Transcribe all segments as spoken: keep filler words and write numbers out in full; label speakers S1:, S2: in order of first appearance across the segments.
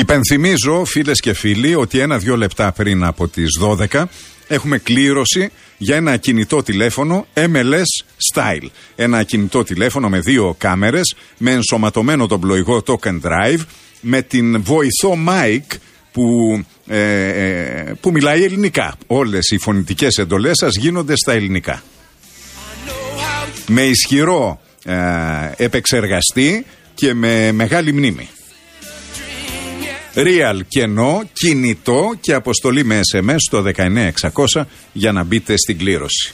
S1: Υπενθυμίζω, φίλες και φίλοι, ότι ένα-δυο λεπτά πριν από τις δώδεκα έχουμε κλήρωση για ένα κινητό τηλέφωνο εμ ελ ες Style. Ένα κινητό τηλέφωνο με δύο κάμερες, με ενσωματωμένο τον πλοηγό Token Drive, με την βοηθό mic που, ε, ε, που μιλάει ελληνικά. Όλες οι φωνητικές εντολές σας γίνονται στα ελληνικά. Με ισχυρό ε, επεξεργαστή και με μεγάλη μνήμη. Real κενό, κινητό και αποστολή με ες εμ ες στο δεκαεννιά εξακόσια για να μπείτε στην κλήρωση.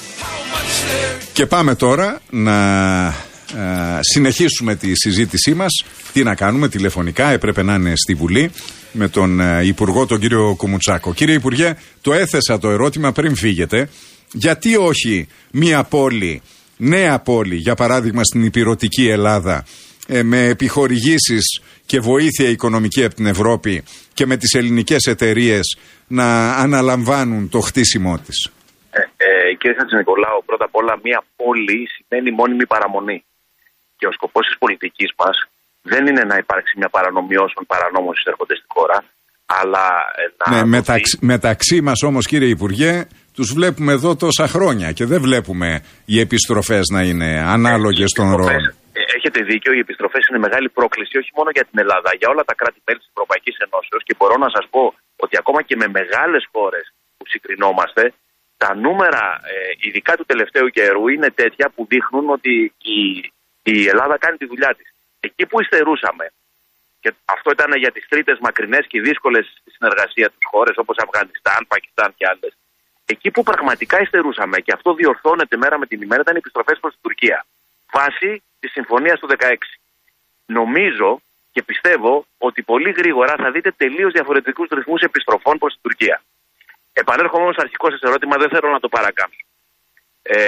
S1: Και πάμε τώρα να α, συνεχίσουμε τη συζήτησή μας. Τι να κάνουμε τηλεφωνικά, έπρεπε να είναι στη Βουλή με τον α, Υπουργό, τον κύριο Κουμουτσάκο. Κύριε Υπουργέ, το έθεσα το ερώτημα πριν φύγετε. Γιατί όχι μια πόλη, νέα πόλη, για παράδειγμα στην ηπειρωτική Ελλάδα, ε, με επιχορηγήσεις και βοήθεια οικονομική από την Ευρώπη και με τις ελληνικές εταιρείες να αναλαμβάνουν το χτίσιμό της.
S2: Ε, ε, κύριε Χατζηνικολάου, πρώτα απ' όλα μια πόλη σημαίνει μόνιμη παραμονή. Και ο σκοπός της πολιτικής μας δεν είναι να υπάρξει μια παρανομία όσων παρανόμως εισέρχονται στη χώρα, αλλά να...
S1: Ναι,
S2: δοθεί...
S1: μεταξύ, μεταξύ μας όμως, κύριε Υπουργέ, τους βλέπουμε εδώ τόσα χρόνια και δεν βλέπουμε οι επιστροφές να είναι ανάλογες των ροών.
S2: Έχετε δίκιο, οι επιστροφές είναι μεγάλη πρόκληση όχι μόνο για την Ελλάδα, για όλα τα κράτη-μέλη της Ευρωπαϊκής Ενώσεως, και μπορώ να σας πω ότι ακόμα και με μεγάλες χώρες που συγκρινόμαστε, τα νούμερα, ειδικά του τελευταίου καιρού, είναι τέτοια που δείχνουν ότι η, η Ελλάδα κάνει τη δουλειά της. Εκεί που υστερούσαμε, και αυτό ήταν για τις τρίτες μακρινές και δύσκολες στη συνεργασία τους χώρες όπως Αφγανιστάν, Πακιστάν και άλλες, εκεί που πραγματικά υστερούσαμε, και αυτό διορθώνεται μέρα με την ημέρα, ήταν οι επιστροφές προς την Τουρκία. Βάσει της συμφωνίας του δεκαέξι. Νομίζω και πιστεύω ότι πολύ γρήγορα θα δείτε τελείως διαφορετικούς ρυθμούς επιστροφών προς την Τουρκία. Επανέρχομαι όμως στο αρχικό σας ερώτημα, δεν θέλω να το παρακάμψω. Ε,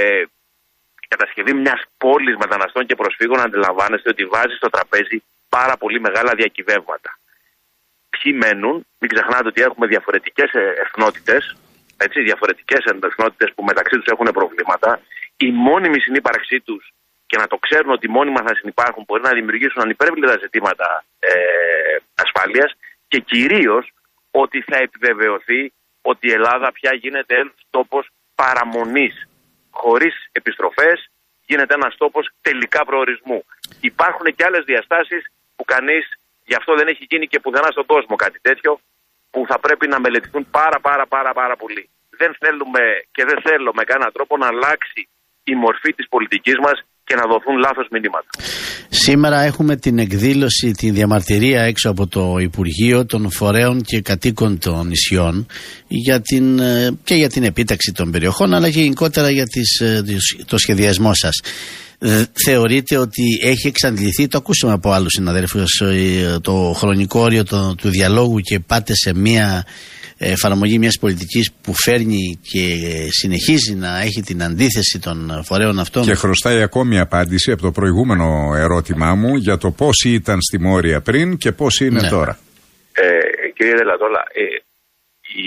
S2: η κατασκευή μιας πόλης μεταναστών και προσφύγων, αντιλαμβάνεστε ότι βάζει στο τραπέζι πάρα πολύ μεγάλα διακυβεύματα. Ποιοι μένουν, μην ξεχνάτε ότι έχουμε διαφορετικές εθνότητες, έτσι, διαφορετικές εθνότητες που μεταξύ τους έχουν προβλήματα. Η μόνιμη συνύπαρξή τους, και να το ξέρουν ότι μόνιμα θα συνυπάρχουν, μπορεί να δημιουργήσουν ανυπέρβλητα ζητήματα ε, ασφάλειας, και κυρίως ότι θα επιβεβαιωθεί ότι η Ελλάδα πια γίνεται ένας τόπος παραμονής. Χωρίς επιστροφές γίνεται ένας τόπος τελικά προορισμού. Υπάρχουν και άλλες διαστάσεις που κανείς, γι' αυτό δεν έχει γίνει και πουθενά στον κόσμο κάτι τέτοιο, που θα πρέπει να μελετηθούν πάρα πάρα πάρα πάρα πολύ. Δεν θέλουμε και δεν θέλω με κανέναν τρόπο να αλλάξει η μορφή της πολιτικής μας και να δοθούν λάθος μηνύματα.
S3: Σήμερα έχουμε την εκδήλωση, τη διαμαρτυρία έξω από το Υπουργείο των Φορέων και Κατοίκων των Νησιών για την, και για την επίταξη των περιοχών, αλλά και γενικότερα για τις, το σχεδιασμό σας. Θεωρείτε ότι έχει εξαντληθεί, το ακούσαμε από άλλους συναδέλφους, το χρονικό όριο το, του διαλόγου, και πάτε σε μια εφαρμογή μιας πολιτικής που φέρνει και συνεχίζει να έχει την αντίθεση των φορέων αυτών?
S1: Και χρωστάει ακόμη απάντηση από το προηγούμενο ερώτημά μου για το πώς ήταν στη Μόρια πριν και πώς είναι ναι. τώρα.
S2: Ε, κύριε Δελατόλα, ε, η...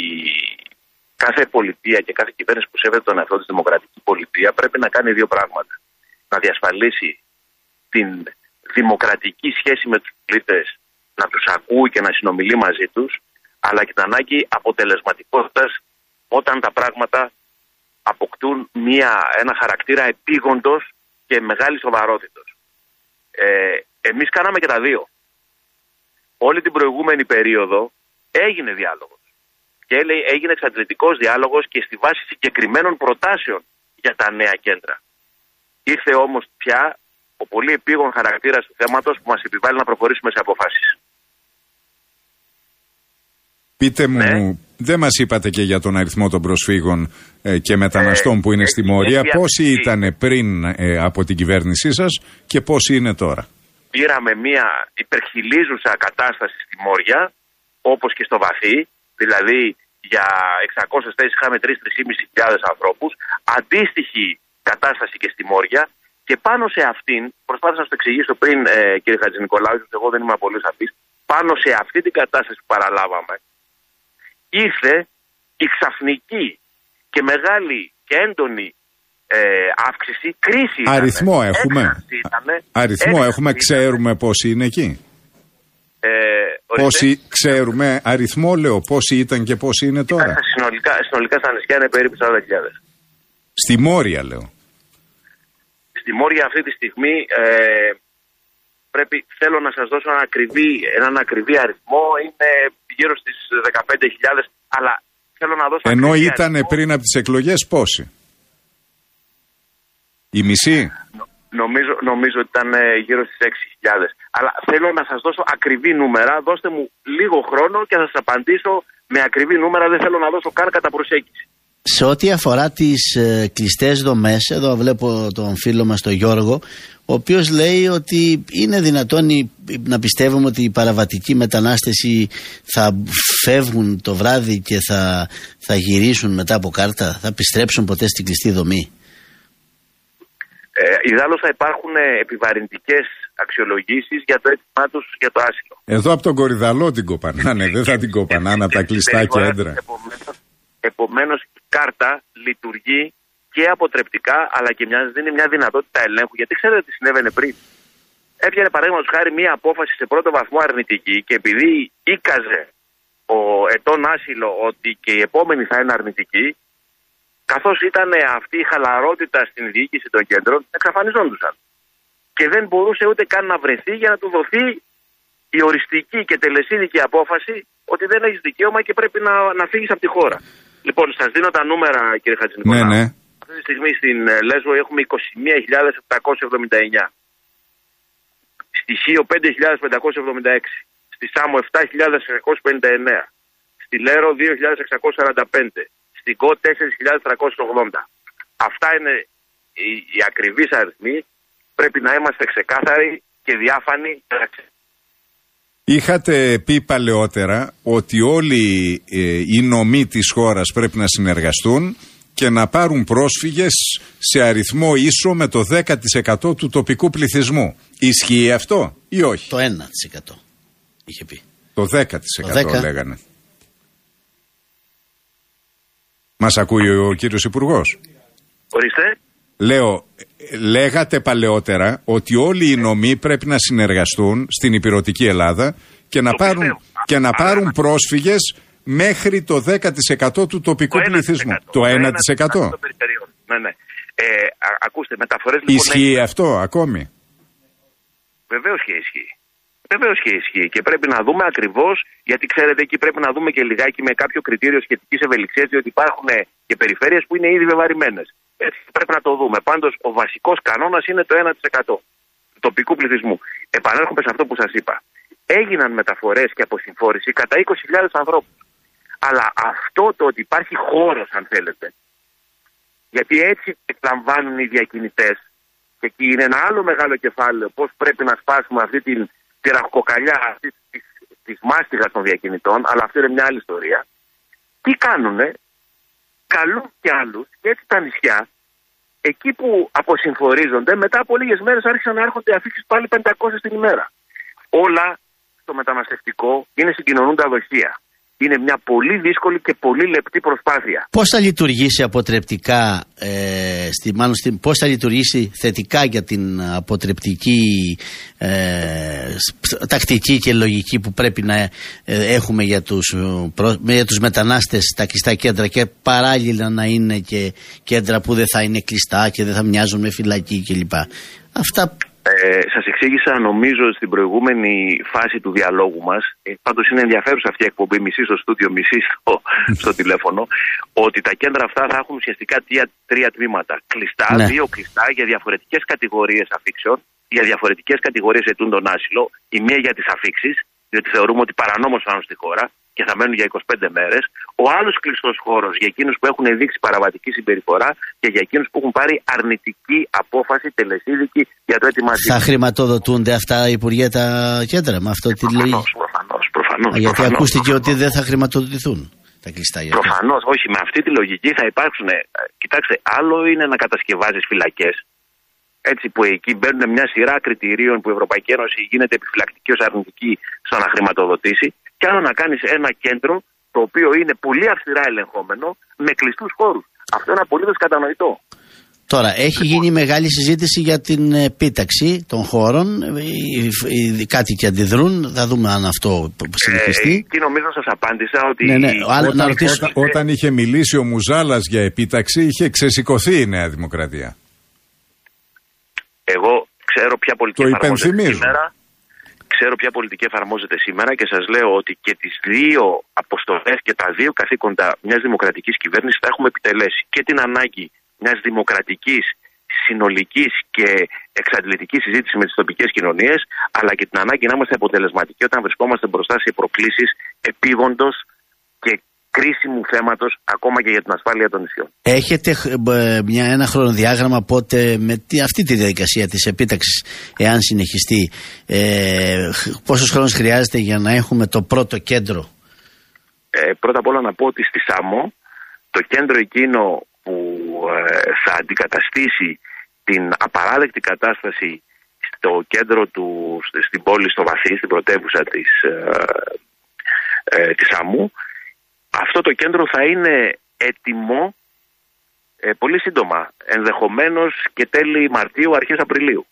S2: κάθε πολιτεία και κάθε κυβέρνηση που σέβεται τον εαυτό της, δημοκρατική πολιτεία, πρέπει να κάνει δύο πράγματα. Να διασφαλίσει την δημοκρατική σχέση με τους πολίτες, να τους ακούει και να συνομιλεί μαζί τους, αλλά και την ανάγκη αποτελεσματικότητας όταν τα πράγματα αποκτούν μια, ένα χαρακτήρα επίγοντος και μεγάλη σοβαρότητος. Ε, εμείς κάναμε και τα δύο. Όλη την προηγούμενη περίοδο έγινε διάλογος. Και έγινε εξαντλητικός διάλογος και στη βάση συγκεκριμένων προτάσεων για τα νέα κέντρα. Ήρθε όμως πια ο πολύ επίγον χαρακτήρας του θέματος που μας επιβάλλει να προχωρήσουμε σε αποφάσεις.
S1: Πείτε μου, ναι. δεν μας είπατε και για τον αριθμό των προσφύγων ε, και μεταναστών ε, που είναι ε, στη Μόρια. Ε, πόσοι ε, ήταν πριν ε, από την κυβέρνησή σας και πόσοι είναι τώρα?
S2: Πήραμε μια υπερχιλίζουσα κατάσταση στη Μόρια, όπως και στο Βαθύ, δηλαδή για εξακόσιες θέσεις είχαμε τρεις με τρεις χιλιάδες πεντακόσιους ανθρώπους, αντίστοιχη κατάσταση και στη Μόρια, και πάνω σε αυτήν, προσπάθησα να σας το εξηγήσω πριν, ε, κύριε Χατζηνικολάου, εγώ δεν είμαι πολύ σαφής, πάνω σε αυτή την κατάσταση που παραλάβαμε, ήρθε η ξαφνική και μεγάλη και έντονη ε, αύξηση, κρίση.
S1: Αριθμό
S2: ήτανε,
S1: έχουμε.
S2: Ήτανε,
S1: Αριθμό έχουμε,
S2: ήτανε.
S1: Ξέρουμε πόσοι είναι εκεί.
S2: Ε,
S1: Πόσοι ξέρουμε, αριθμό λέω, πόσοι ήταν και πόσοι είναι τώρα.
S2: Συνολικά, συνολικά στα νησιά είναι περίπου σαράντα χιλιάδες.
S1: Στη Μόρια λέω.
S2: Στη Μόρια αυτή τη στιγμή ε, πρέπει, θέλω να σας δώσω ένα ακριβή, έναν ακριβή αριθμό, είναι γύρω στις δεκαπέντε χιλιάδες, αλλά θέλω να δώσω...
S1: Ενώ ήταν πριν από τις εκλογές πόσοι? Η μισή?
S2: Νομίζω, νομίζω ότι ήταν γύρω στις έξι χιλιάδες. Αλλά θέλω να σας δώσω ακριβή νούμερα. Δώστε μου λίγο χρόνο και θα σας απαντήσω με ακριβή νούμερα. Δεν θέλω να δώσω καν κατά προσέγγιση.
S3: Σε ό,τι αφορά τις ε, κλειστές δομές, εδώ βλέπω τον φίλο μας τον Γιώργο, ο οποίος λέει ότι είναι δυνατόν να πιστεύουμε ότι οι παραβατικοί μετανάστες θα φεύγουν το βράδυ και θα, θα γυρίσουν μετά από κάρτα, θα επιστρέψουν ποτέ στην κλειστή δομή?
S2: Ε, ιδάλλως θα υπάρχουν επιβαρυντικές αξιολογήσεις για το αίτημά τους για το άσυλο.
S1: Εδώ από τον Κορυδαλό την κοπανάνε, δεν θα την κοπανάνε από τα κλειστά κέντρα.
S2: Επομένως, επομένως η κάρτα λειτουργεί και αποτρεπτικά, αλλά και μια, δίνει μια δυνατότητα ελέγχου. Γιατί ξέρετε τι συνέβαινε πριν. Έβγαινε παραδείγματος χάρη μια απόφαση σε πρώτο βαθμό αρνητική και επειδή οίκαζε ο ετών άσυλο ότι και η επόμενη θα είναι αρνητική, καθώς ήταν αυτή η χαλαρότητα στην διοίκηση των κέντρων, εξαφανιζόντουσαν. Και δεν μπορούσε ούτε καν να βρεθεί για να του δοθεί η οριστική και τελεσίδικη απόφαση ότι δεν έχεις δικαίωμα και πρέπει να, να φύγεις από τη χώρα. Λοιπόν, σας δίνω τα νούμερα, κύριε Χατζηνικολάου.
S1: Ναι, ναι.
S2: Αυτή τη στιγμή στην Λέσβο έχουμε είκοσι μία χιλιάδες επτακόσια εβδομήντα εννιά. Στη Χίο πέντε χιλιάδες πεντακόσια εβδομήντα έξι. Στη Σάμο επτά χιλιάδες εξακόσια πενήντα εννέα. Στη Λέρο δύο χιλιάδες εξακόσια σαράντα πέντε. Στην ΚΟ τέσσερις χιλιάδες τριακόσια ογδόντα. Αυτά είναι οι, οι ακριβείς αριθμοί. Πρέπει να είμαστε ξεκάθαροι και διάφανοι.
S1: Είχατε πει παλαιότερα ότι όλοι ε, οι νομοί της χώρας πρέπει να συνεργαστούν και να πάρουν πρόσφυγες σε αριθμό ίσο με το δέκα τοις εκατό του τοπικού πληθυσμού. Ισχύει αυτό ή όχι?
S3: Το ένα τοις εκατό είχε πει.
S1: Το δέκα τοις εκατό
S3: το δέκα.
S1: Λέγανε. Μας ακούει ο κύριος Υπουργός?
S2: Ορίστε.
S1: Λέω, λέγατε παλαιότερα ότι όλοι οι νομοί πρέπει να συνεργαστούν στην υπηρετική Ελλάδα και να το πάρουν, και να πάρουν πρόσφυγες μέχρι το δέκα τοις εκατό του τοπικού το πληθυσμού. Το ένα τοις εκατό.
S2: Ναι, ναι. Ε, α, ακούστε, μεταφορές λοιπόν...
S1: Ισχύει έχει... αυτό ακόμη?
S2: Βεβαίως και ισχύει. Βεβαίως και ισχύει. Και πρέπει να δούμε ακριβώς, γιατί ξέρετε εκεί πρέπει να δούμε και λιγάκι με κάποιο κριτήριο σχετικής ευελιξίας, διότι υπάρχουν και περιφέρειες που είναι ήδη βεβαρημένες. Έτσι πρέπει να το δούμε. Πάντως ο βασικός κανόνας είναι το ένα τοις εκατό του τοπικού πληθυσμού. Επανέρχομαι σε αυτό που σας είπα. Έγιναν μεταφορές και αποσυμφόρηση κατά είκοσι χιλιάδες ανθρώπους. Αλλά αυτό το ότι υπάρχει χώρος, αν θέλετε, γιατί έτσι εκλαμβάνουν οι διακινητές, και εκεί είναι ένα άλλο μεγάλο κεφάλαιο, πώς πρέπει να σπάσουμε αυτή την τη ραχοκοκαλιά της, της, της μάστιγας των διακινητών, αλλά αυτή είναι μια άλλη ιστορία. Τι κάνουνε? Καλούν και άλλους, και έτσι τα νησιά, εκεί που αποσυμφορίζονται, μετά από λίγες μέρες άρχισαν να έρχονται αφήξεις πάλι πεντακόσιες την ημέρα. Όλα στο μεταναστευτικό είναι συγκοινωνούντα δοχεία. Είναι μια πολύ δύσκολη και πολύ λεπτή προσπάθεια. Πώς
S3: θα λειτουργήσει αποτρεπτικά, ε, στη, μάλλον στη, πώς θα λειτουργήσει θετικά για την αποτρεπτική ε, τακτική και λογική που πρέπει να ε, έχουμε για τους, προ, για τους μετανάστες στα κλειστά κέντρα και παράλληλα να είναι και κέντρα που δεν θα είναι κλειστά και δεν θα μοιάζουν με φυλακή κλπ. Αυτά...
S2: Ε, σας εξήγησα νομίζω στην προηγούμενη φάση του διαλόγου μας, ε, πάντως είναι ενδιαφέρουσα αυτή η εκπομπή, μισή στο στούντιο, μισή στο, στο τηλέφωνο, ότι τα κέντρα αυτά θα έχουν ουσιαστικά τρία, τρία τμήματα. Κλειστά, ναι. Δύο κλειστά για διαφορετικές κατηγορίες αφήξεων, για διαφορετικές κατηγορίες ετούντων άσυλο, η μία για τις αφήξεις, διότι θεωρούμε ότι παρανόμως φτάνουν στη χώρα και θα μένουν για είκοσι πέντε μέρες. Ο άλλος κλειστός χώρος για εκείνους που έχουν δείξει παραβατική συμπεριφορά και για εκείνους που έχουν πάρει αρνητική απόφαση τελεσίδικη για το αίτημα ασύλου.
S3: Θα χρηματοδοτούνται αυτά, Υπουργέ, τα κέντρα με αυτό τη λογική?
S2: Προφανώς, προφανώς.
S3: Γιατί
S2: προφανώς,
S3: ακούστηκε
S2: προφανώς.
S3: ότι δεν θα χρηματοδοτηθούν τα κλειστά κέντρα.
S2: Προφανώς, όχι. Με αυτή τη λογική θα υπάρξουν. Κοιτάξτε, άλλο είναι να κατασκευάζεις φυλακές. Έτσι που εκεί μπαίνουν μια σειρά κριτηρίων που η Ευρωπαϊκή Ένωση γίνεται επιφυλακτική ως αρνητική στο να χρηματοδοτήσει, και άλλο να κάνεις ένα κέντρο το οποίο είναι πολύ αυστηρά ελεγχόμενο με κλειστούς χώρους. Αυτό είναι απολύτως κατανοητό.
S3: Τώρα, έχει γίνει μεγάλη συζήτηση για την επίταξη των χώρων. Οι κάτοικοι αντιδρούν. Θα δούμε αν αυτό συνεχιστεί.
S2: Ε, και νομίζω σας απάντησα ότι.
S3: Ναι, ναι.
S1: Όταν,
S3: να ρωτήσω...
S1: όταν, όταν είχε μιλήσει ο Μουζάλας για επίταξη, είχε ξεσηκωθεί η Νέα Δημοκρατία.
S2: Εγώ ξέρω ποια πολιτική
S1: το
S2: εφαρμόζεται σήμερα. Ξέρω ποια πολιτική εφαρμόζεται σήμερα και σας λέω ότι και τις δύο αποστολές και τα δύο καθήκοντα μιας δημοκρατικής κυβέρνησης θα έχουμε επιτελέσει. Και την ανάγκη μιας δημοκρατικής, συνολικής και εξαντλητικής συζήτησης με τις τοπικές κοινωνίες, αλλά και την ανάγκη να είμαστε αποτελεσματικοί όταν βρισκόμαστε μπροστά σε προκλήσεις επίγοντος και κρίσιμου θέματος ακόμα και για την ασφάλεια των νησιών.
S3: Έχετε μια, ένα χρονοδιάγραμμα πότε με τη, αυτή τη διαδικασία της επίταξης, εάν συνεχιστεί, ε, πόσος χρόνος χρειάζεται για να έχουμε το πρώτο κέντρο?
S2: Ε, πρώτα απ' όλα να πω ότι στη Σάμο το κέντρο εκείνο που ε, θα αντικαταστήσει την απαράδεκτη κατάσταση στο κέντρο του, στην πόλη, στο Βαθύ, στην πρωτεύουσα της, ε, ε, της Σάμου, αυτό το κέντρο θα είναι έτοιμο ε, πολύ σύντομα, ενδεχομένως και τέλη Μαρτίου, αρχές Απριλίου.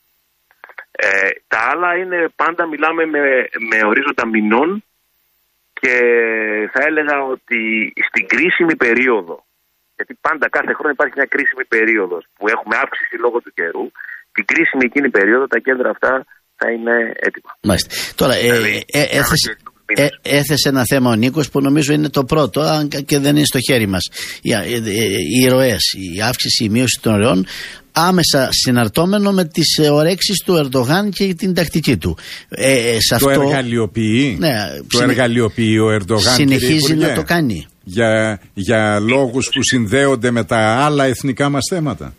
S2: Ε, τα άλλα είναι πάντα, μιλάμε με, με ορίζοντα μηνών και θα έλεγα ότι στην κρίσιμη περίοδο, γιατί πάντα κάθε χρόνο υπάρχει μια κρίσιμη περίοδος που έχουμε αύξηση λόγω του καιρού, την κρίσιμη εκείνη περίοδο τα κέντρα αυτά θα είναι έτοιμα. Μάλιστα.
S3: Τώρα, ε, ε, ε, έθεσε, ε, έθεσε ένα θέμα ο Νίκος που νομίζω είναι το πρώτο, αν και δεν είναι στο χέρι μας. Οι, ε, ε, οι ροές, η αύξηση, η μείωση των ροών, άμεσα συναρτώμενο με τις ορέξεις του Ερντογάν και την τακτική του. Ε, ε, σε
S1: το
S3: αυτό,
S1: εργαλειοποιεί,
S3: ναι,
S1: το συνε... εργαλειοποιεί ο Ερντογάν.
S3: Συνεχίζει να το κάνει.
S1: Για, για λόγους που συνδέονται με τα άλλα εθνικά μας θέματα.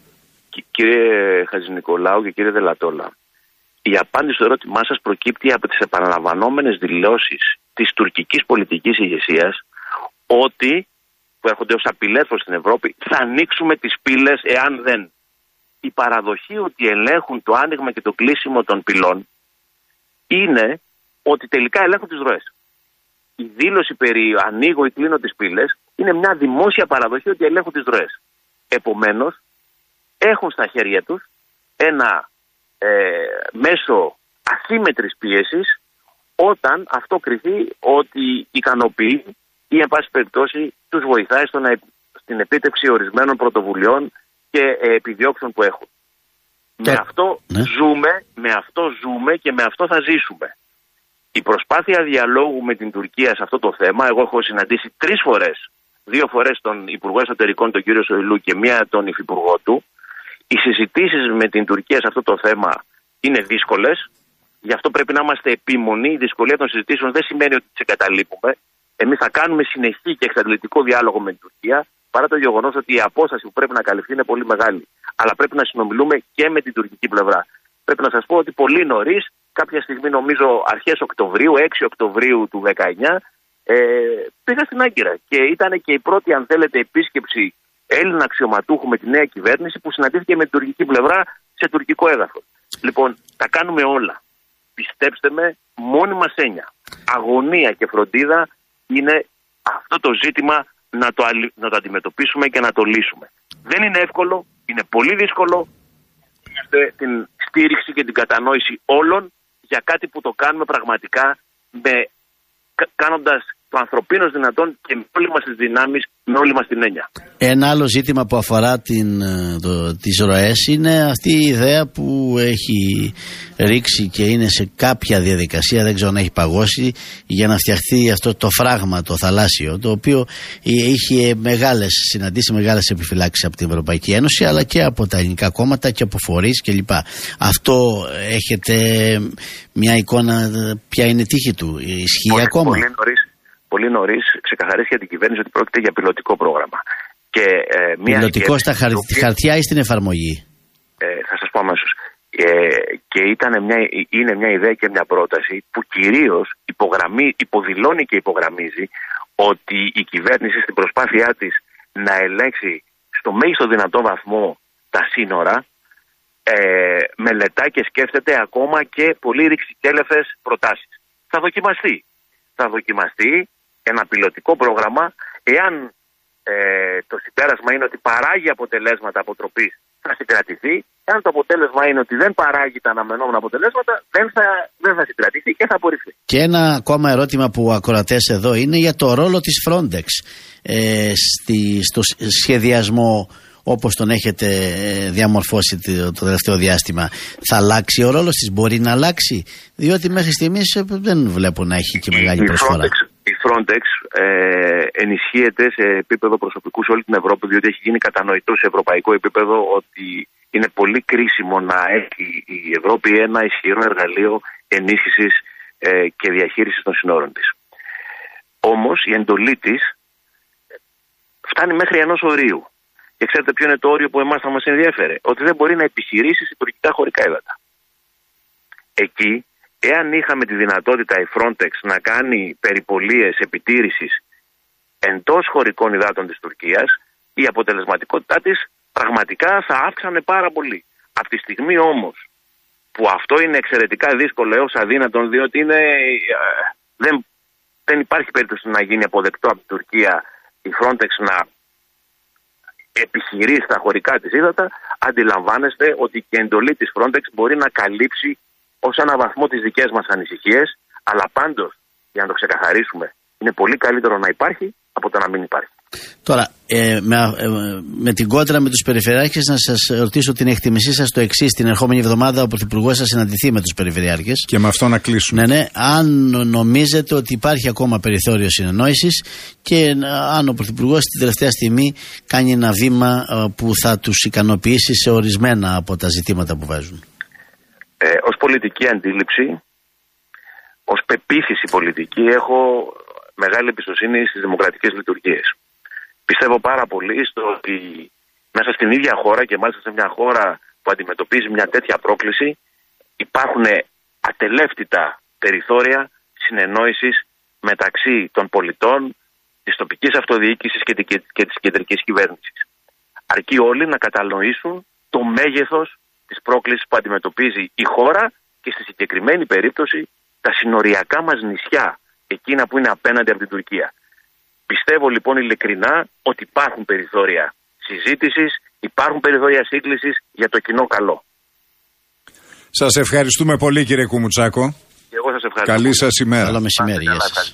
S2: Κύριε Χατζηνικολάου και κύριε Δελατόλα, η απάντηση στο ερώτημά σας προκύπτει από τις επαναλαμβανόμενες δηλώσεις της τουρκικής πολιτικής ηγεσίας ότι, που έρχονται ως απειλές προς την Ευρώπη, θα ανοίξουμε τις πύλες εάν δεν. Η παραδοχή ότι ελέγχουν το άνοιγμα και το κλείσιμο των πυλών είναι ότι τελικά ελέγχουν τις ροές. Η δήλωση περί ανοίγω ή κλείνω τις πύλες είναι μια δημόσια παραδοχή ότι ελέγχουν τις ροές. Επομένως, έχουν στα χέρια τους ένα ε, μέσο ασύμμετρης πίεσης όταν αυτό κριθεί ότι ικανοποιεί ή εν πάση περιπτώσει τους βοηθάει στο να, στην επίτευξη ορισμένων πρωτοβουλειών και ε, επιδιώξεων που έχουν. Με αυτό ναι. ζούμε, με αυτό ζούμε και με αυτό θα ζήσουμε. Η προσπάθεια διαλόγου με την Τουρκία σε αυτό το θέμα, εγώ έχω συναντήσει τρεις φορές, δύο φορές τον Υπουργό Εσωτερικών, τον κύριο Σοηλού, και μία τον Υφυπουργό του. Οι συζητήσεις με την Τουρκία σε αυτό το θέμα είναι δύσκολες, γι' αυτό πρέπει να είμαστε επίμονοι. Η δυσκολία των συζητήσεων δεν σημαίνει ότι τις εγκαταλείπουμε. Εμείς θα κάνουμε συνεχή και εξαντλητικό διάλογο με την Τουρκία, παρά το γεγονός ότι η απόσταση που πρέπει να καλυφθεί είναι πολύ μεγάλη. Αλλά πρέπει να συνομιλούμε και με την τουρκική πλευρά. Πρέπει να σας πω ότι πολύ νωρίς, κάποια στιγμή νομίζω αρχές Οκτωβρίου, έξι Οκτωβρίου του δεκαεννιά, ε, πήγα στην Άγκυρα και ήταν και η πρώτη, αν θέλετε, επίσκεψη Έλληνα αξιωματούχου με τη νέα κυβέρνηση που συναντήθηκε με την τουρκική πλευρά σε τουρκικό έδαφος. Λοιπόν, τα κάνουμε όλα. Πιστέψτε με, μόνη μας έννοια, αγωνία και φροντίδα είναι αυτό το ζήτημα να το, να το αντιμετωπίσουμε και να το λύσουμε. Δεν είναι εύκολο, είναι πολύ δύσκολο. Την στήριξη και την κατανόηση όλων για κάτι που το κάνουμε πραγματικά με, κάνοντας το ανθρωπίνος δυνατόν και με όλες μας τις δυνάμεις, με όλη μας την έννοια.
S3: Ένα άλλο ζήτημα που αφορά την, το, τις ροές είναι αυτή η ιδέα που έχει ρίξει και είναι σε κάποια διαδικασία, δεν ξέρω αν έχει παγώσει, για να φτιαχτεί αυτό το φράγμα, το θαλάσσιο, το οποίο είχε μεγάλες, συναντήσει μεγάλες επιφυλάξεις από την Ευρωπαϊκή Ένωση, αλλά και από τα ελληνικά κόμματα και από φορείς κλπ. Αυτό έχετε μια εικόνα, ποια είναι η τύχη του, ισχύει
S2: πολύ,
S3: ακόμα?
S2: Πολύ νωρίς. Πολύ νωρίς ξεκαθαρίστηκε για την κυβέρνηση ότι πρόκειται για πιλωτικό πρόγραμμα. Και, ε, μια
S3: πιλωτικό στα χαρ... οποία... χαρτιά ή στην εφαρμογή?
S2: Ε, θα σας πω αμέσως. Ε, και ήταν μια, είναι μια ιδέα και μια πρόταση που κυρίως υποδηλώνει και υπογραμμίζει ότι η κυβέρνηση στην προσπάθειά της να ελέγξει στο μέγιστο δυνατό βαθμό τα σύνορα ε, μελετά και σκέφτεται ακόμα και πολύ ρηξικέλευθες προτάσεις. Θα δοκιμαστεί. Θα δοκιμαστεί ένα πιλωτικό πρόγραμμα. Εάν ε, το συμπέρασμα είναι ότι παράγει αποτελέσματα αποτροπής θα συγκρατηθεί. Αν το αποτέλεσμα είναι ότι δεν παράγει τα αναμενόμενα αποτελέσματα, δεν θα, δεν θα συγκρατηθεί και θα απορριφθεί. Και
S3: ένα ακόμα ερώτημα που ακροατές εδώ είναι για το ρόλο της Frontex ε, στη, στο σχεδιασμό όπως τον έχετε διαμορφώσει το, το τελευταίο διάστημα. Θα αλλάξει ο ρόλος της, μπορεί να αλλάξει, διότι μέχρι στιγμής δεν βλέπω να έχει και μεγάλη η προσφορά.
S2: Frontex, η Frontex ε, ενισχύεται σε επίπεδο προσωπικού σε όλη την Ευρώπη, διότι έχει γίνει κατανοητό σε ευρωπαϊκό επίπεδο ότι είναι πολύ κρίσιμο να έχει η Ευρώπη ένα ισχυρό εργαλείο ενίσχυσης ε, και διαχείρισης των συνόρων της. Όμως η εντολή της φτάνει μέχρι ενός ορίου. Και ξέρετε ποιο είναι το όριο που εμάς θα μας ενδιέφερε? Ότι δεν μπορεί να επιχειρήσει σε τουρκικά χωρικά ύδατα. Εκεί, εάν είχαμε τη δυνατότητα η Frontex να κάνει περιπολίες επιτήρησης εντός χωρικών υδάτων της Τουρκίας, η αποτελεσματικότητά της πραγματικά θα αύξανε πάρα πολύ. Από τη στιγμή όμως που αυτό είναι εξαιρετικά δύσκολο έως αδύνατον, διότι είναι, δεν, δεν υπάρχει περίπτωση να γίνει αποδεκτό από την Τουρκία η Frontex να επιχειρεί στα χωρικά της ύδατα, αντιλαμβάνεστε ότι και η εντολή της Frontex μπορεί να καλύψει ως ένα βαθμό τις δικές μας ανησυχίες, αλλά πάντως, για να το ξεκαθαρίσουμε, είναι πολύ καλύτερο να υπάρχει από το να μην υπάρχει.
S3: Τώρα, ε, με, ε, με την κόντρα με τους περιφερειάρχες, να σας ρωτήσω την εκτίμησή σας το εξής: την ερχόμενη εβδομάδα ο Πρωθυπουργός θα συναντηθεί με τους περιφερειάρχες.
S1: Και με αυτό να κλείσουμε.
S3: Ναι, ναι. Αν νομίζετε ότι υπάρχει ακόμα περιθώριο συνεννόησης και αν ο Πρωθυπουργός την τελευταία στιγμή κάνει ένα βήμα ε, που θα τους ικανοποιήσει σε ορισμένα από τα ζητήματα που βάζουν.
S2: Ε, ως πολιτική αντίληψη, ως πεποίθηση πολιτική, έχω μεγάλη εμπιστοσύνη στις δημοκρατικές λειτουργίες. Πιστεύω πάρα πολύ στο ότι μέσα στην ίδια χώρα και μάλιστα σε μια χώρα που αντιμετωπίζει μια τέτοια πρόκληση υπάρχουν ατελεύτητα περιθώρια συνεννόησης μεταξύ των πολιτών, της τοπικής αυτοδιοίκησης και της κεντρικής κυβέρνησης. Αρκεί όλοι να κατανοήσουν το μέγεθος της πρόκλησης που αντιμετωπίζει η χώρα και στη συγκεκριμένη περίπτωση τα συνοριακά μας νησιά, εκείνα που είναι απέναντι από την Τουρκία. Πιστεύω λοιπόν ειλικρινά ότι υπάρχουν περιθώρια συζήτησης, υπάρχουν περιθώρια σύγκλησης για το κοινό καλό.
S1: Σας ευχαριστούμε πολύ, κύριε Κουμουτσάκο.
S2: Και εγώ σας ευχαριστώ.
S1: Καλή σας ημέρα.
S3: Καλό μεσημέρι. Γεια σας.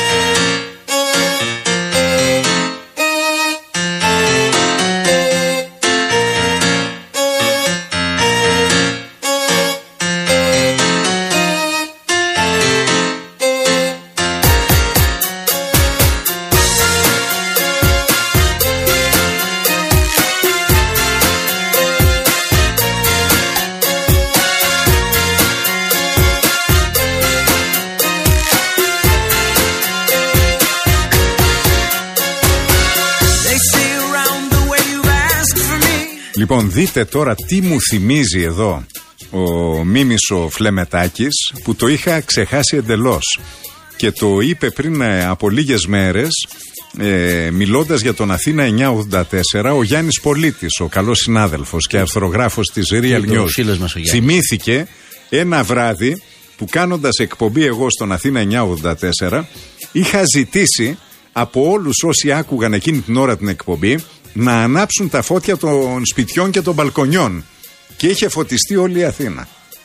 S1: Λοιπόν, δείτε τώρα τι μου θυμίζει εδώ ο Μίμης ο Φλεμετάκης, που το είχα ξεχάσει εντελώς και το είπε πριν από λίγες μέρες, ε, μιλώντας για τον Αθήνα εννιακόσια ογδόντα τέσσερα, ο Γιάννης Πολίτης, ο καλός συνάδελφος και αρθρογράφος της Real News, θυμήθηκε ένα βράδυ που, κάνοντας εκπομπή εγώ στον Αθήνα εννιακόσια ογδόντα τέσσερα, είχα ζητήσει από όλους όσοι άκουγαν εκείνη την ώρα την εκπομπή να ανάψουν τα φώτια των σπιτιών και των μπαλκονιών, και είχε φωτιστεί όλη η Αθήνα.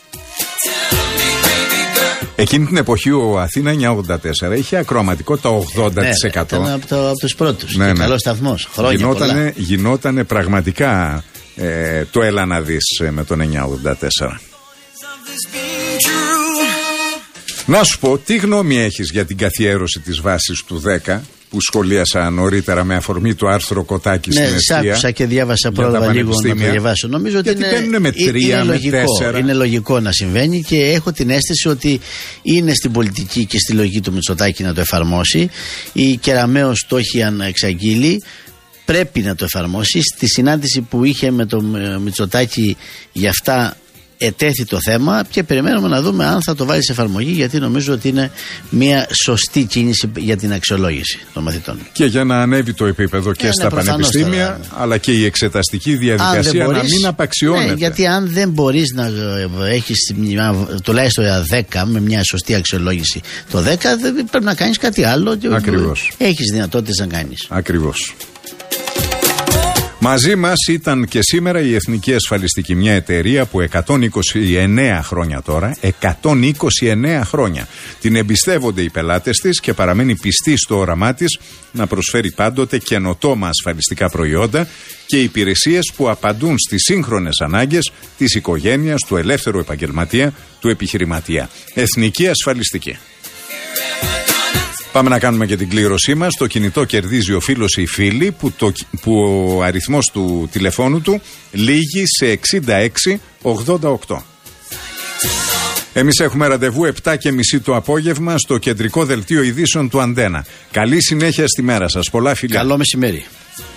S1: Εκείνη την εποχή ο Αθήνα εννιακόσια ογδόντα τέσσερα είχε ακροαματικότητα ογδόντα τοις εκατό.
S3: Ναι, ήταν από, το, από τους πρώτους.
S1: Ναι,
S3: και
S1: ναι.
S3: Καλός σταθμός. Χρόνια
S1: γινότανε,
S3: πολλά.
S1: γινότανε πραγματικά ε, το έλα να δεις με τον εννιακόσια ογδόντα τέσσερα. Να σου πω, τι γνώμη έχεις για την καθιέρωση της βάσης του δέκα που σχολίασα νωρίτερα με αφορμή του άρθρου Κοτάκη
S3: ναι,
S1: στην Εστία?
S3: Ναι, άκουσα και διάβασα πρόβα λίγο να το διαβάσω. Νομίζω ότι είναι,
S1: με τρία,
S3: είναι,
S1: με
S3: λογικό,
S1: τέσσερα.
S3: είναι λογικό να συμβαίνει και έχω την αίσθηση ότι είναι στην πολιτική και στη λογική του Μητσοτάκη να το εφαρμόσει. Η Κεραμέως το έχει εξαγγείλει. Πρέπει να το εφαρμόσει. Στη συνάντηση που είχε με τον Μητσοτάκη για αυτά ετέθη το θέμα και περιμένουμε να δούμε αν θα το βάλει σε εφαρμογή, γιατί νομίζω ότι είναι μια σωστή κίνηση για την αξιολόγηση των μαθητών.
S1: Και για να ανέβει το επίπεδο και
S3: ναι,
S1: στα
S3: ναι,
S1: πανεπιστήμια, τώρα, αλλά και η εξεταστική διαδικασία μπορείς, να μην απαξιώνεται.
S3: Ναι, γιατί αν δεν μπορείς να έχεις τουλάχιστον δέκα με μια σωστή αξιολόγηση το δέκα, δεν πρέπει να κάνεις κάτι άλλο.
S1: Ακριβώς.
S3: Έχεις δυνατότητες να κάνεις.
S1: Ακριβώς. Μαζί μας ήταν και σήμερα η Εθνική Ασφαλιστική, μια εταιρεία που εκατόν είκοσι εννέα χρόνια τώρα, εκατόν είκοσι εννέα χρόνια, την εμπιστεύονται οι πελάτες της και παραμένει πιστή στο όραμά της να προσφέρει πάντοτε καινοτόμα ασφαλιστικά προϊόντα και υπηρεσίες που απαντούν στις σύγχρονες ανάγκες της οικογένειας, του ελεύθερου επαγγελματία, του επιχειρηματία. Εθνική Ασφαλιστική. Πάμε να κάνουμε και την κλήρωσή μας. Το κινητό κερδίζει ο φίλος ή η φίλη που, το, που ο αριθμός του τηλεφώνου του λήγει σε εξήντα έξι ογδόντα οκτώ. Εμείς έχουμε ραντεβού επτά και μισή το απόγευμα στο κεντρικό δελτίο ειδήσεων του Αντένα. Καλή συνέχεια στη μέρα σας. Πολλά φιλιά.
S3: Καλό μεσημέρι.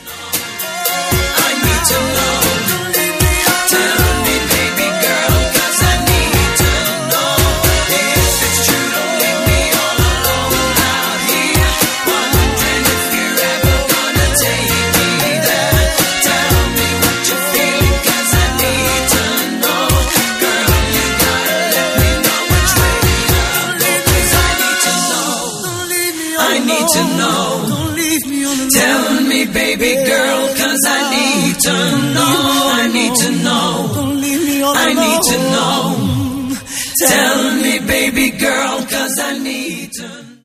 S4: To know, don't leave me alone. Tell me, baby girl, 'cause I need to know. I need to know. Don't leave me alone. I need to know. Tell me, baby girl, 'cause I need to know.